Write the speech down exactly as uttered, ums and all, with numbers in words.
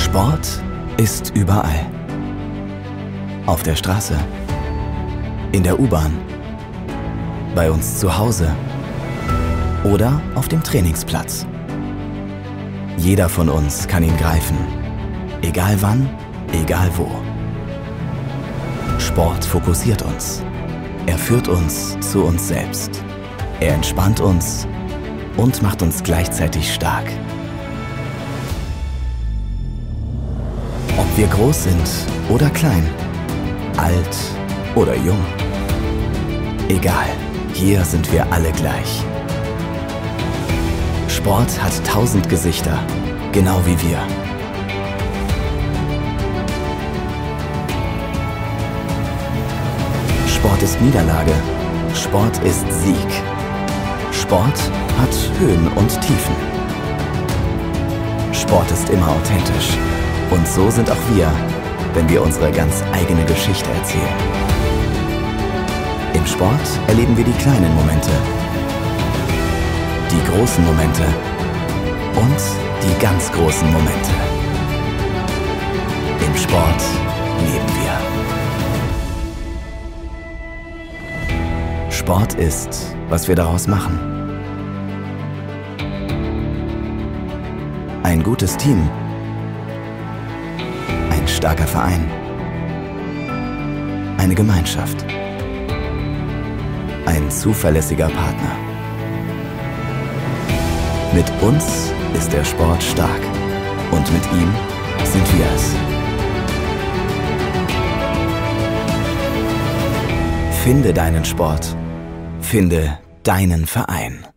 Sport ist überall. Auf der Straße, in der U-Bahn, bei uns zu Hause oder auf dem Trainingsplatz. Jeder von uns kann ihn greifen, egal wann, egal wo. Sport fokussiert uns. Er führt uns zu uns selbst. Er entspannt uns und macht uns gleichzeitig stark. Ob wir groß sind oder klein, alt oder jung. Egal, hier sind wir alle gleich. Sport hat tausend Gesichter, genau wie wir. Sport ist Niederlage, Sport ist Sieg. Sport hat Höhen und Tiefen. Sport ist immer authentisch. Und so sind auch wir, wenn wir unsere ganz eigene Geschichte erzählen. Im Sport erleben wir die kleinen Momente, die großen Momente und die ganz großen Momente. Im Sport leben wir. Sport ist, was wir daraus machen. Ein gutes Team. Ein starker Verein. Eine Gemeinschaft. Ein zuverlässiger Partner. Mit uns ist der Sport stark und mit ihm sind wir es. Finde deinen Sport. Finde deinen Verein.